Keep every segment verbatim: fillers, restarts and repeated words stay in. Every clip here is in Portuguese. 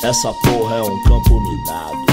Essa porra é um campo minado.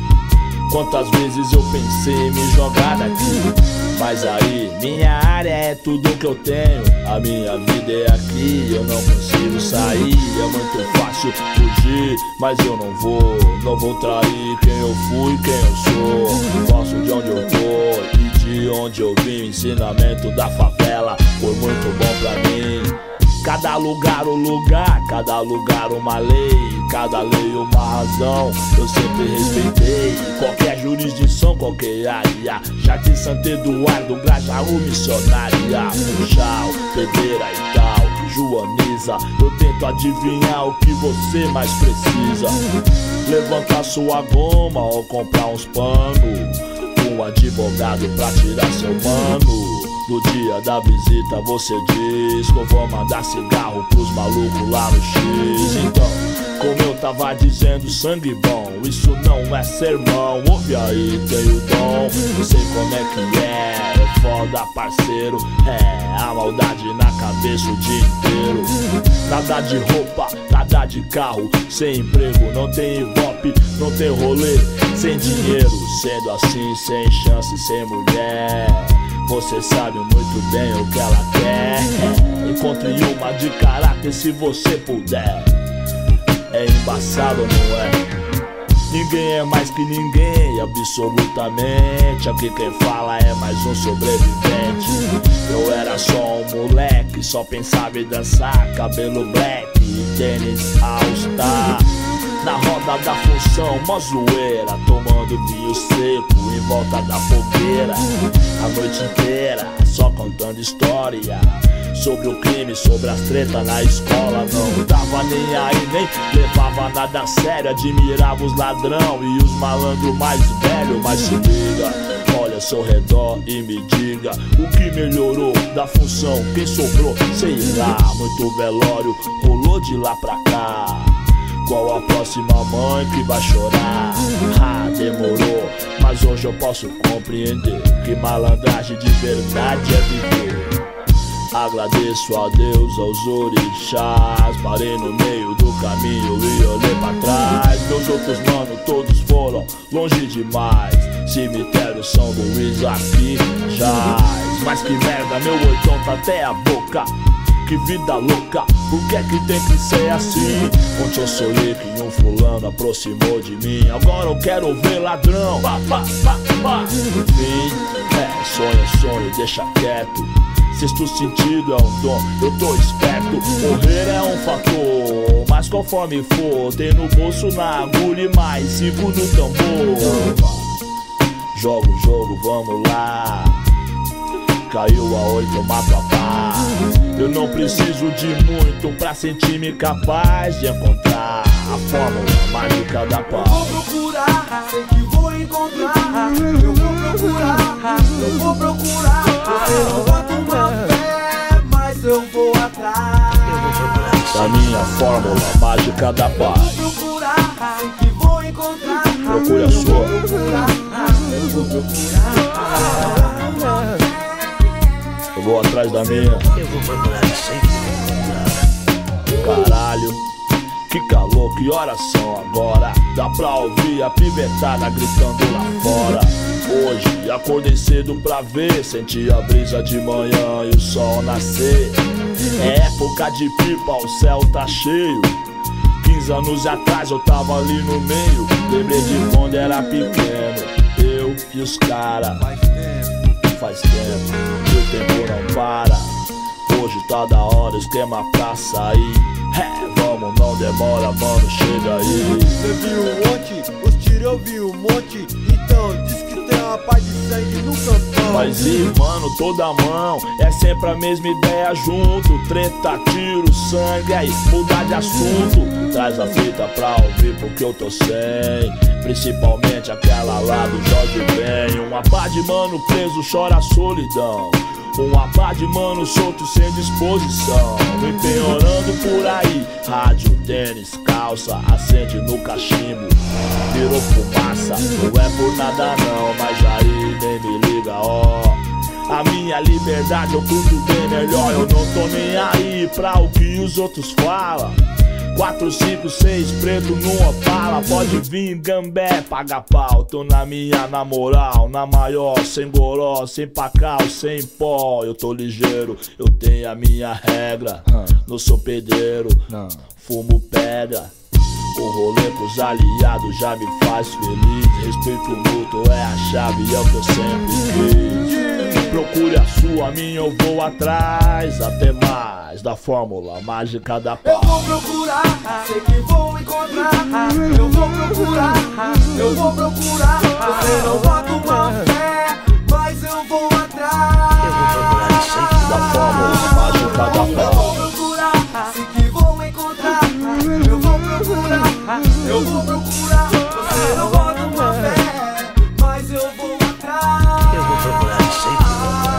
Quantas vezes eu pensei em me jogar daqui, mas aí, minha área é tudo que eu tenho. A minha vida é aqui, eu não consigo sair. É muito fácil fugir, mas eu não vou. Não vou trair quem eu fui, quem eu sou. Gosto de onde eu tô e de onde eu vim. Ensinamento da favela foi muito bom pra mim. Cada lugar um lugar, cada lugar uma lei, cada lei uma razão, eu sempre respeitei. Qualquer jurisdição, qualquer área, Jardim Santo Eduardo, Grajaú, Missionária, Funchal, Pedreira e tal, Joaniza. Eu tento adivinhar o que você mais precisa. Levanta sua goma ou comprar uns panos, um advogado pra tirar seu mano. No dia da visita você diz que eu vou mandar cigarro pros malucos lá no X. Então, como eu tava dizendo, sangue bom, isso não é sermão. Ouve aí, tem o dom, não sei como é que é, é foda parceiro. É, a maldade na cabeça o dia inteiro. Nada de roupa, nada de carro, sem emprego, não tem ibope, não tem rolê, sem dinheiro. Sendo assim, sem chance, sem mulher, você sabe muito bem o que ela quer. Encontre uma de caráter se você puder. É embaçado, não é? Ninguém é mais que ninguém, absolutamente. Aqui quem fala é mais um sobrevivente. Eu era só um moleque, só pensava em dançar, cabelo black e tênis all-star. Na roda da função, mó zoeira, tomando vinho seco em volta da fogueira. A noite inteira, só contando história sobre o crime, sobre as tretas na escola. Não tava nem aí, nem levava nada a sério. Admirava os ladrão e os malandros mais velhos. Mas se liga, olha ao seu redor e me diga o que melhorou da função, quem sobrou, sei lá. Muito velório rolou de lá pra cá. Qual a próxima mãe que vai chorar? Ah, demorou, mas hoje eu posso compreender que malandragem de verdade é viver. Agradeço a Deus, aos orixás. Parei no meio do caminho e olhei pra trás. Meus outros mano, todos foram longe demais. Cemitério São Luís aqui jaz. Mas que merda, meu oitão tá até a boca. Que vida louca, por que é que tem que ser assim? Ontem eu sonhei que um fulano aproximou de mim. Agora eu quero ver ladrão, pá, pá, pá, pá. Enfim, é, sonho é sonho, deixa quieto. Sexto sentido é um dom, eu tô esperto. Morrer é um fator, mas conforme for, tem no bolso, na agulha e mais cinco no tambor. Joga o jogo, vamos lá. Caiu a oito, eu mato a paz. Eu não preciso de muito pra sentir-me capaz de encontrar a fórmula mágica da paz. Eu vou procurar, sei que vou encontrar. Eu vou procurar, eu vou procurar. Eu não boto uma fé, mas eu vou atrás da minha fórmula mágica da paz. Eu vou procurar, sei que vou encontrar. Procure a sua. Eu vou procurar, eu vou procurar. Eu vou atrás da minha. Eu vou procurar sempre encontrar. Caralho, que calor, que horas são agora? Dá pra ouvir a pivetada gritando lá fora. Hoje acordei cedo pra ver, senti a brisa de manhã e o sol nascer. É época de pipa, o céu tá cheio. Quinze anos atrás eu tava ali no meio. Lembrei de quando era pequeno, eu e os cara. Faz tempo, e o tempo não para. Hoje tá da hora, esquema pra sair. É, vamos, não demora, mano, chega aí. Você viu ontem, os tiros eu vi um monte. Então, diz que tem uma paz de sangue no cantão. Mas e, mano, toda mão, é sempre a mesma ideia junto. Treta, tiro, sangue, aí mudar de assunto. Traz a fita pra ouvir porque eu tô sem. Principalmente aquela lá do Jorge Ben. Uma pá de mano preso chora a solidão. Uma pá de mano solto sem disposição. Empenhorando por aí. Rádio, tênis, calça, acende no cachimbo. Virou fumaça, não é por nada não. Mas aí nem me liga, ó. A minha liberdade eu curto bem melhor. Eu não tô nem aí pra o que os outros falam. Quatro, cinco, seis, preto no Opala. Pode vir, gambé, paga pau. Tô na minha, na moral, na maior. Sem goró, sem pacal, sem pó. Eu tô ligeiro, eu tenho a minha regra. Não sou pedreiro, fumo pedra. O rolê com os aliados já me faz feliz. Respeito mútuo é a chave, é o que eu sempre quis. Procure a sua, a minha eu vou atrás. Até mais da fórmula mágica da paz. Eu vou procurar, sei que vou encontrar. Eu vou procurar, eu vou procurar. Você não bota uma fé, mas eu vou atrás. Eu vou procurar, sei que Da fórmula mágica da Eu paz. vou procurar, sei que vou encontrar. Eu vou procurar, eu vou procurar. Você não bota uma fé, mas eu vou atrás. Eu vou procurar, sei que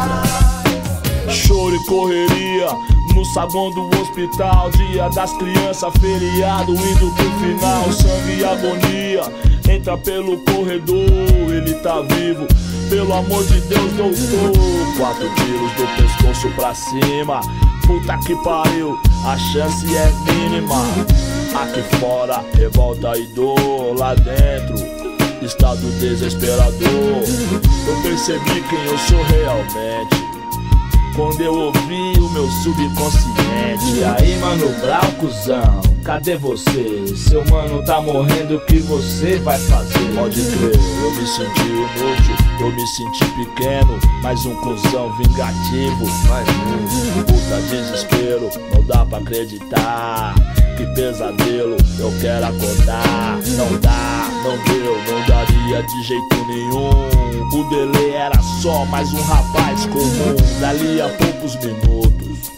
vou encontrar. Choro e correria no saguão do hospital. Dia das crianças, feriado, indo pro final. Sangue e agonia, entra pelo corredor. Ele tá vivo, pelo amor de Deus, doutor. Quatro tiros do pescoço pra cima. Puta que pariu, a chance é mínima. Aqui fora, revolta e dor. Lá dentro, estado desesperador. Eu percebi quem eu sou realmente quando eu ouvi o meu subconsciente. Aí, Mano Brown, cuzão, cadê você? Seu mano tá morrendo, o que você vai fazer? Pode crer, eu me senti inútil, eu me senti pequeno. Mais um cuzão vingativo, mais um. Puta desespero, não dá pra acreditar. Que pesadelo, eu quero acordar. Não dá, não deu, não daria de jeito nenhum. O delay era só mais um rapaz comum. Dali a poucos minutos,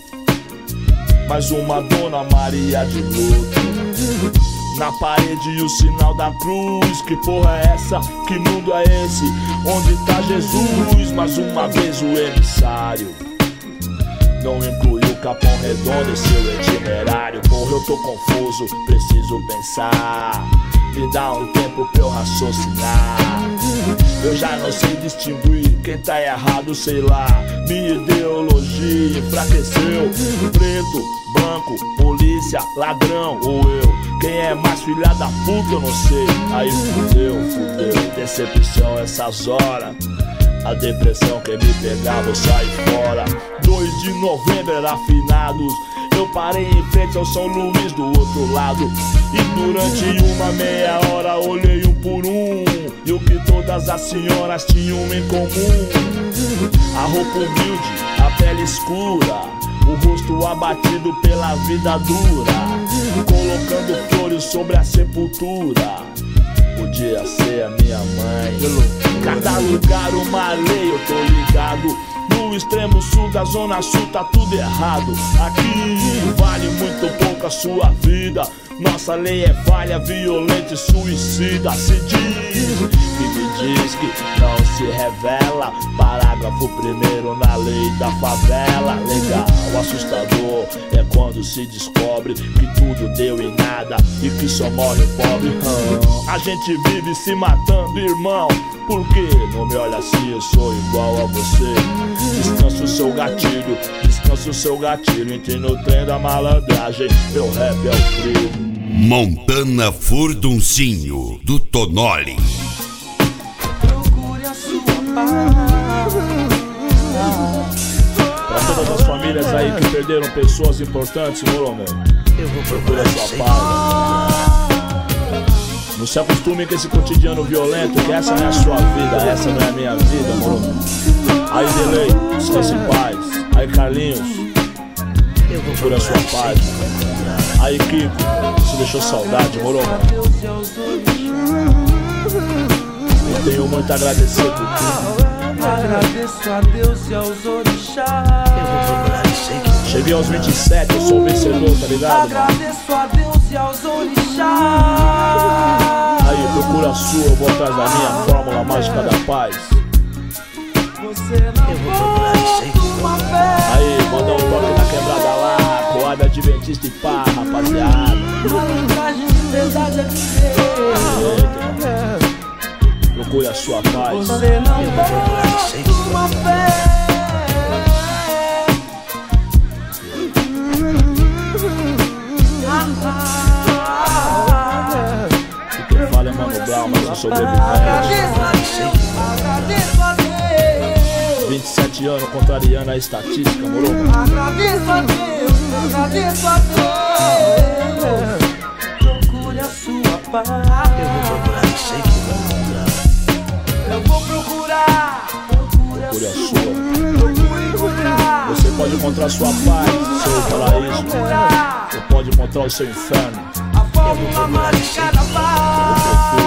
mais uma Dona Maria de luto. Na parede o sinal da cruz. Que porra é essa? Que mundo é esse? Onde tá Jesus? Mais uma vez o emissário não incluiu Capão Redondo em seu itinerário. Porra, eu tô confuso, preciso pensar. Me dá um tempo pra eu raciocinar. Eu já não sei distinguir quem tá errado, sei lá. Minha ideologia enfraqueceu. Preto, branco, polícia, ladrão ou eu. Quem é mais filha da puta eu não sei. Aí fudeu, fudeu, decepção essas horas. A depressão quer me pegar, vou sair fora. Dois de novembro era finados. Eu parei em frente ao São Luís do outro lado. E durante uma meia hora olhei um por um. E o que todas as senhoras tinham em comum: a roupa humilde, a pele escura, o rosto abatido pela vida dura, colocando flores sobre a sepultura. Podia ser a minha mãe. Cada lugar uma lei, eu tô ligado. No extremo sul da zona sul tá tudo errado. Aqui vale muito pouco a sua vida. Nossa lei é falha, violenta e suicida. Se diz que me diz que não se revela. Parágrafo primeiro na lei da favela. Legal, assustador é quando se descobre que tudo deu em nada e que só morre o pobre. hum. A gente vive se matando, irmão. Por que não me olha assim? Eu sou igual a você. Descansa o seu gatilho, descansa o seu gatilho. Entre no trem da malandragem, meu rap é o frio. Montana Furduncinho, do Tonoli. Procure a sua paz. Pra todas as famílias aí que perderam pessoas importantes, moro, meu. Eu vou Procura procurar, sua sei que paz. Não se acostume com esse cotidiano violento, que essa não é a sua vida, essa não é a minha vida, moro. Aí, Delay, descanse em paz. Aí, Carlinhos, eu vou procura sua paz. Aí, Kiko, se deixou saudade, moro. Eu tenho muito a agradecer por tudo. Agradeço a Deus e aos orixás. Eu vou procurar, sei que Cheguei aos vinte e sete, eu sou o vencedor, tá ligado? Agradeço a Deus e aos orixás. Aí, procura a sua, eu vou atrás da minha fórmula mágica da paz. Você não eu vou procurar, sei que uma fé. Aí, manda um toque na quebrada lá, Coab Adventista e pá, rapaziada. Malandragem de verdade é viver. Procure a sua paz. Você não eu vou procurar, sei que uma fé. Ah, ah. almas e sobreviventes. Agradeço a Deus, vinte e sete anos contrariando a estatística, moro? agradeço a Deus, agradeço a Deus. Procure a sua paz. Eu vou procurar e sei que vai encontrar. Eu vou procurar, procure a Procure a sua. sua. Procure encontrar. Você pode encontrar sua paz, seu paraíso. Você pode encontrar o seu inferno. A fórmula mágica da paz.